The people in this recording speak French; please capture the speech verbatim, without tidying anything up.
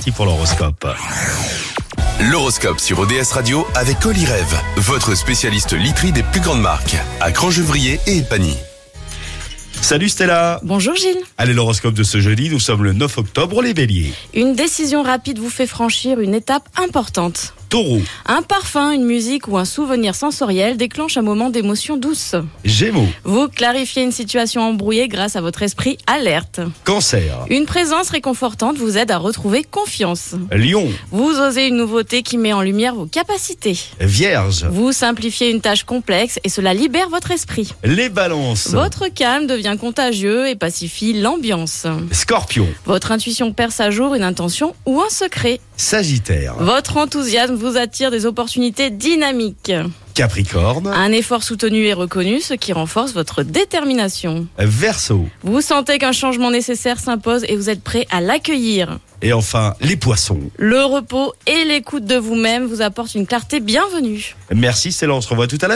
parti pour l'horoscope. L'horoscope sur O D S Radio avec Olyrève, votre spécialiste literie des plus grandes marques, à Crangevrier et Epagny. Salut Stella. Bonjour Gilles. Allez, l'horoscope de ce jeudi, nous sommes le neuf octobre, les béliers. Une décision rapide vous fait franchir une étape importante. Taureau. Un parfum, une musique ou un souvenir sensoriel déclenche un moment d'émotion douce. Gémeaux. Vous clarifiez une situation embrouillée grâce à votre esprit alerte. Cancer. Une présence réconfortante vous aide à retrouver confiance. Lion. Vous osez une nouveauté qui met en lumière vos capacités. Vierge. Vous simplifiez une tâche complexe et cela libère votre esprit. Les balances. Votre calme devient contagieux et pacifie l'ambiance. Scorpion. Votre intuition perce à jour une intention ou un secret. Sagittaire. Votre enthousiasme vous attire des opportunités dynamiques. Capricorne. Un effort soutenu et reconnu, ce qui renforce votre détermination. Verseau. Vous sentez qu'un changement nécessaire s'impose et vous êtes prêt à l'accueillir. Et enfin, les poissons. Le repos et l'écoute de vous-même vous apportent une clarté bienvenue. Merci Stella, on se revoit tout à l'heure.